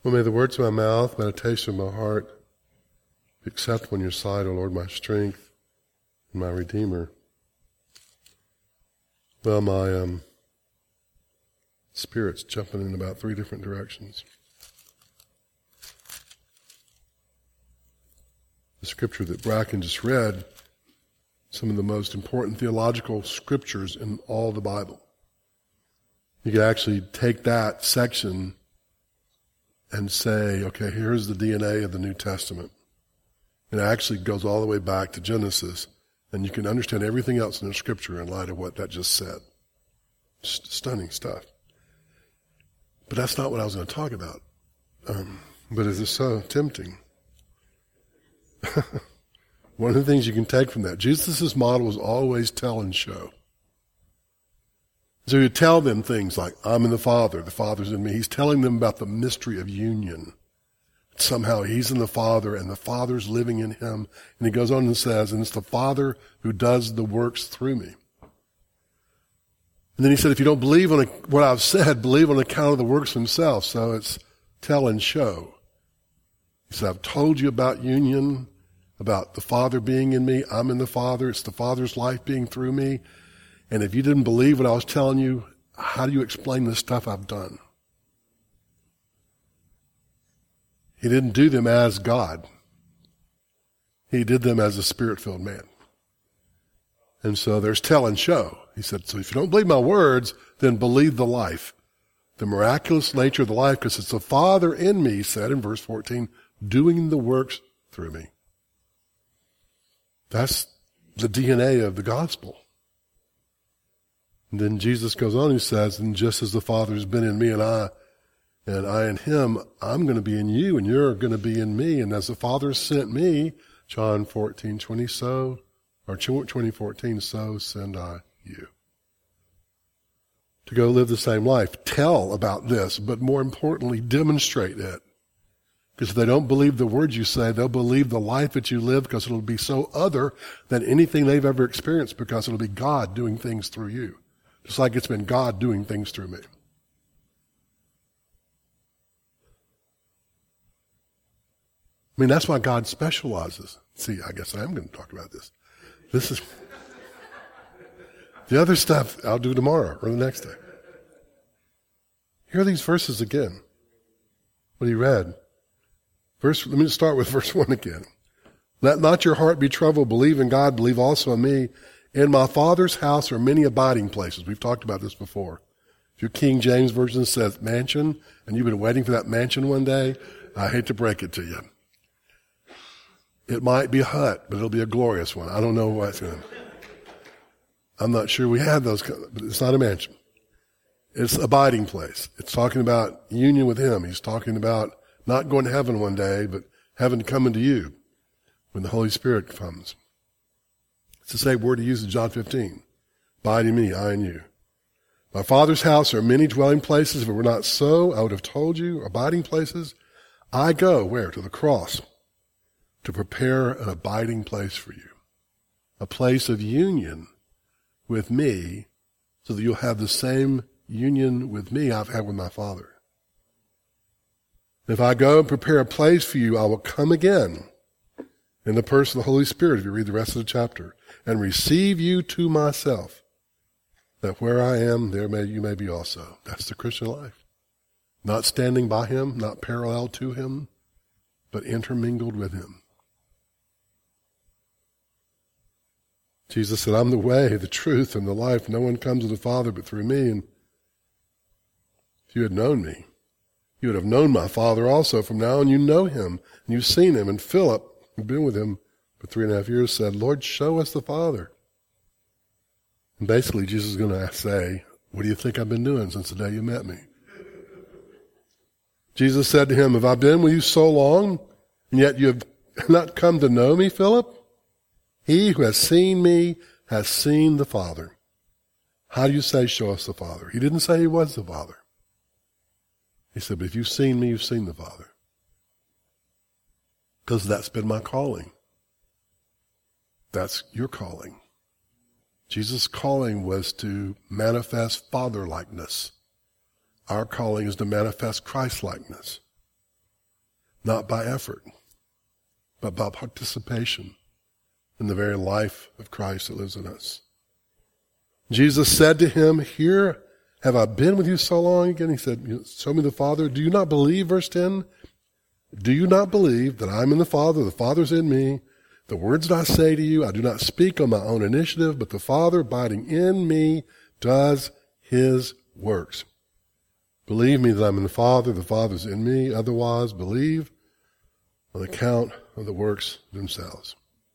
Well, may the words of my mouth, meditation of my heart, be acceptable in your sight, O Lord, my strength and my Redeemer. Well, my spirit's jumping in about 3 different directions. The scripture that Bracken just read, some of the most important theological scriptures in all the Bible. You could actually take that section and say, okay, here's the DNA of the New Testament. And it actually goes all the way back to Genesis, and you can understand everything else in the scripture in light of what that just said. Stunning stuff. But that's not what I was going to talk about. But it is so tempting. One of the things you can take from that, Jesus' model was always tell and show. So he'd tell them things like, I'm in the Father's in me. He's telling them about the mystery of union. Somehow he's in the Father and the Father's living in him. And he goes on and says, and it's the Father who does the works through me. And then he said, if you don't believe on what I've said, believe on account of the works themselves. So it's tell and show. He said, I've told you about union, about the Father being in me. I'm in the Father. It's the Father's life being through me. And if you didn't believe what I was telling you, how do you explain the stuff I've done? He didn't do them as God. He did them as a Spirit-filled man. And so there's tell and show. He said, so if you don't believe my words, then believe the life, the miraculous nature of the life, because it's the Father in me, he said in verse 14, doing the works through me. That's the DNA of the gospel. And then Jesus goes on, he says, and just as the Father has been in me and I in him, I'm going to be in you and you're going to be in me. And as the Father sent me, John 14:20, so 20:14, so send I you. To go live the same life. Tell about this, but more importantly, demonstrate it. Because if they don't believe the words you say, they'll believe the life that you live, because it'll be so other than anything they've ever experienced, because it'll be God doing things through you. Just like it's been God doing things through me. I mean, that's why God specializes. See, I guess I am going to talk about this. This is the other stuff I'll do tomorrow or the next day. Here are these verses again. What he read. Let me just start with verse 1 again. Let not your heart be troubled. Believe in God. Believe also in me. In my Father's house are many abiding places. We've talked about this before. If your King James Version says mansion, and you've been waiting for that mansion one day, I hate to break it to you. It might be a hut, but it'll be a glorious one. I don't know what it's going to be. I'm not sure we have those, but it's not a mansion. It's abiding place. It's talking about union with him. He's talking about not going to heaven one day, but heaven coming to you when the Holy Spirit comes. It's the same word he used in John 15. Abide in me, I in you. My Father's house are many dwelling places. If it were not so, I would have told you, abiding places. I go, where? To the cross, to prepare an abiding place for you. A place of union with me, so that you'll have the same union with me I've had with my Father. If I go and prepare a place for you, I will come again in the person of the Holy Spirit, if you read the rest of the chapter, and receive you to myself, that where I am, you may be also. That's the Christian life. Not standing by him, not parallel to him, but intermingled with him. Jesus said, I'm the way, the truth, and the life. No one comes to the Father but through me. And if you had known me, you would have known my Father also. From now on you know him, and you've seen him. And Philip, who'd been with him for 3.5 years, said, Lord, show us the Father. And basically Jesus is going to say, what do you think I've been doing since the day you met me? Jesus said to him, have I been with you so long, and yet you have not come to know me, Philip? He who has seen me has seen the Father. How do you say, show us the Father? He didn't say he was the Father. He said, but if you've seen me, you've seen the Father. Because that's been my calling. That's your calling. Jesus' calling was to manifest Father-likeness. Our calling is to manifest Christ-likeness. not by effort, but by participation in the very life of Christ that lives in us. Jesus said to him, "Here have I been with you so long?" Again, he said, "Show me the Father." Do you not believe, verse 10? Do you not believe that I'm in the Father, the Father's in me? The words that I say to you, I do not speak on my own initiative, but the Father abiding in me does his works. Believe me that I'm in the Father's in me. Otherwise, believe on account of the works themselves.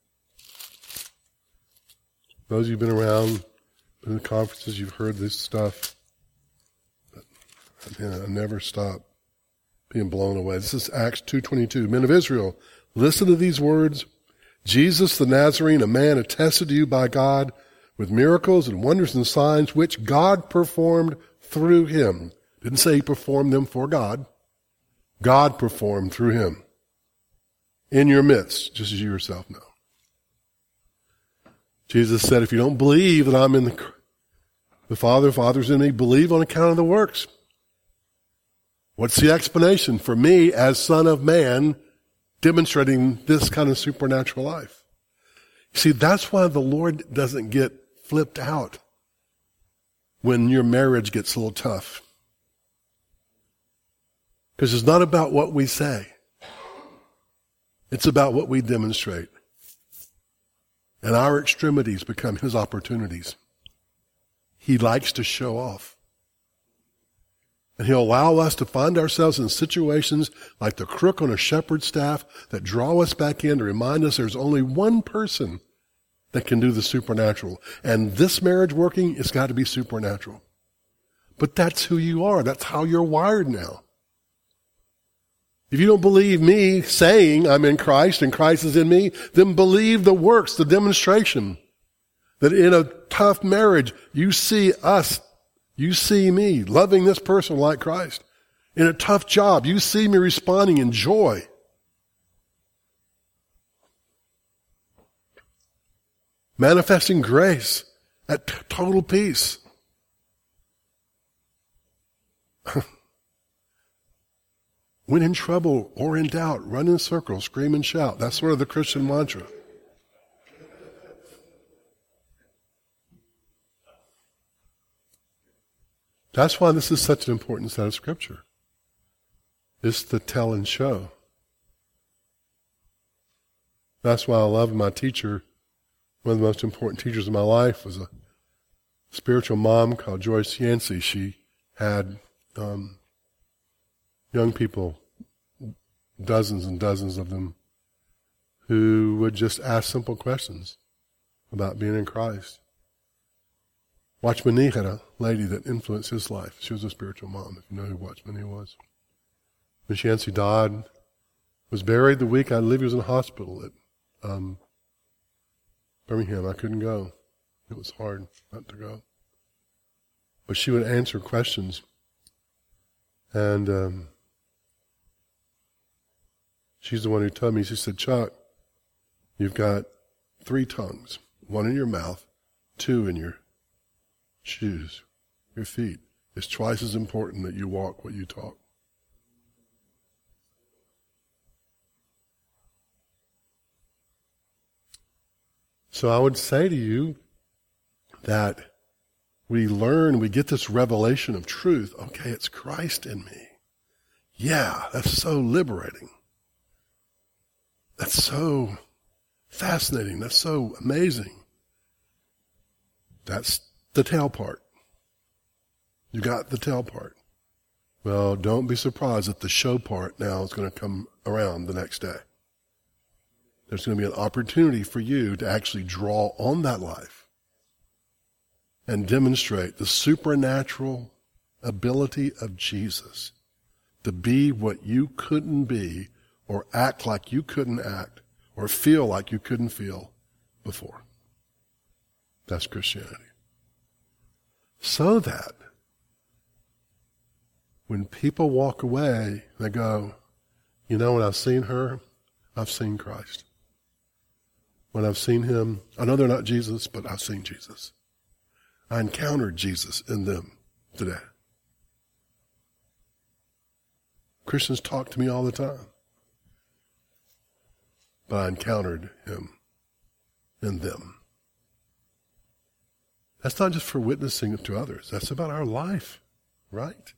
Those of you who've been around, been in the conferences, you've heard this stuff. But I never stop being blown away. This is Acts 2:22. Men of Israel, listen to these words. Jesus the Nazarene, a man attested to you by God with miracles and wonders and signs which God performed through him. Didn't say he performed them for God. God performed through him in your midst, just as you yourself know. Jesus said, if you don't believe that I'm in the Father's in me, believe on account of the works. What's the explanation for me as Son of Man demonstrating this kind of supernatural life? You see, that's why the Lord doesn't get flipped out when your marriage gets a little tough. Because it's not about what we say. It's about what we demonstrate. And our extremities become his opportunities. He likes to show off. And he'll allow us to find ourselves in situations like the crook on a shepherd's staff that draw us back in to remind us there's only one person that can do the supernatural. And this marriage working, it's got to be supernatural. But that's who you are. That's how you're wired now. If you don't believe me saying I'm in Christ and Christ is in me, then believe the works, the demonstration. That in a tough marriage, you see us, you see me loving this person like Christ. In a tough job, you see me responding in joy. Manifesting grace at total peace. When in trouble or in doubt, run in circles, scream and shout. That's sort of the Christian mantra. That's why this is such an important set of Scripture. It's the tell and show. That's why I love my teacher. One of the most important teachers of my life was a spiritual mom called Joyce Yancey. She had young people, dozens and dozens of them, who would just ask simple questions about being in Christ. Watchman Nee had a lady that influenced his life. She was a spiritual mom, if you know who Watchman Nee was. Miss Yancey died, was buried the week I lived. He was in a hospital at Birmingham. I couldn't go. It was hard not to go. But she would answer questions. And she's the one who told me, she said, Chuck, you've got 3 tongues, 1 in your mouth, 2 in your shoes, your feet. It's twice as important that you walk what you talk. So I would say to you that we get this revelation of truth. Okay, it's Christ in me. Yeah, that's so liberating. That's so fascinating. That's so amazing. That's the tail part. You got the tail part. Well, don't be surprised that the show part now is going to come around the next day. There's going to be an opportunity for you to actually draw on that life and demonstrate the supernatural ability of Jesus to be what you couldn't be, or act like you couldn't act, or feel like you couldn't feel before. That's Christianity. So that when people walk away, they go, you know, when I've seen her, I've seen Christ. When I've seen him, I know they're not Jesus, but I've seen Jesus. I encountered Jesus in them today. Christians talk to me all the time. but I encountered him in them. That's not just for witnessing to others. That's about our life, right?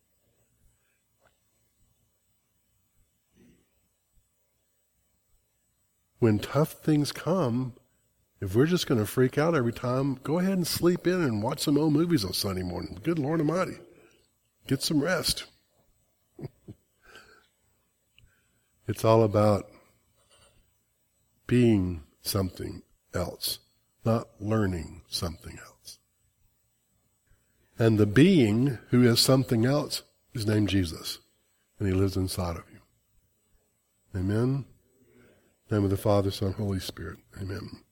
When tough things come, if we're just going to freak out every time, go ahead and sleep in and watch some old movies on Sunday morning. Good Lord Almighty. Get some rest. It's all about being something else, not learning something else. And the being who is something else is named Jesus, and he lives inside of you. Amen? In the name of the Father, Son, Holy Spirit. Amen.